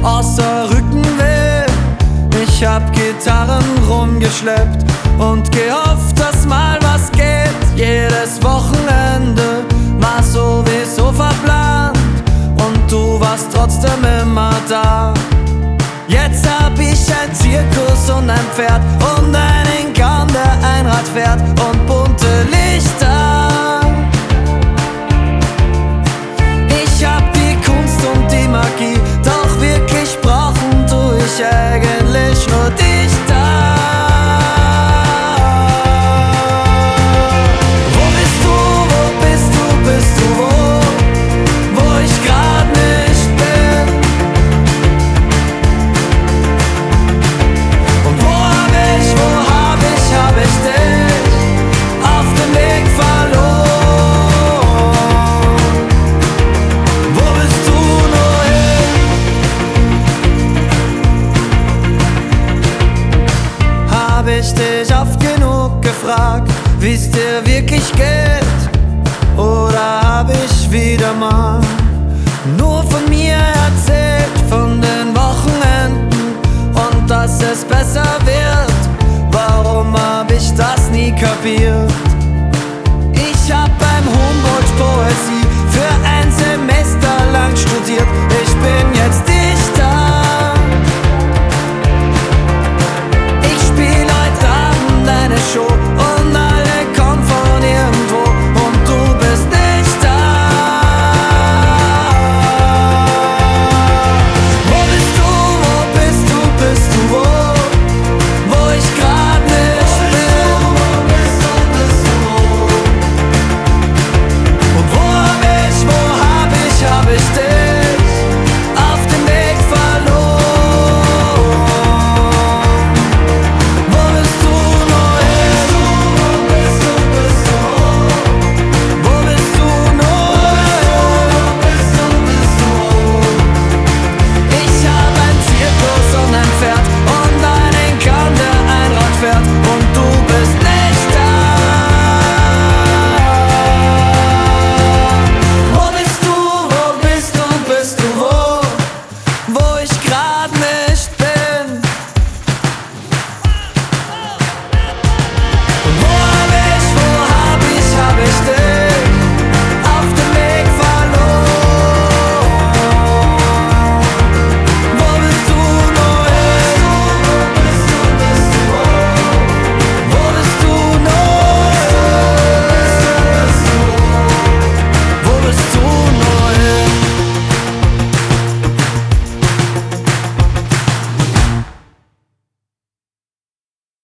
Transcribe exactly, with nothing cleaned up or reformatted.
außer Rückenweh. Ich hab Gitarren rumgeschleppt und gehofft, dass mal was geht. Jedes Wochenende war sowieso verplant und du warst trotzdem immer da. Jetzt hab ich ein Zirkus und ein Pferd und einen Clown, der Einrad fährt und bunte Lichter. Ich hab die Kunst und die Magie, doch wirklich brauchen tu ich eigentlich nur dich da. Wo bist du, wo bist du, bist du wo, wo ich grad nicht bin? Und wo hab ich, wo hab ich, hab ich dich auf dem Weg verloren? Wo bist du nur hin? Hab ich dich oft genug gefragt, wie's dir wirklich geht? Oder hab ich wieder mal nur von mir erzählt, von den Wochenenden und dass es besser wird? Warum hab ich das nie kapiert? Ich hab beim Humboldt Poesie für ein Semester lang studiert.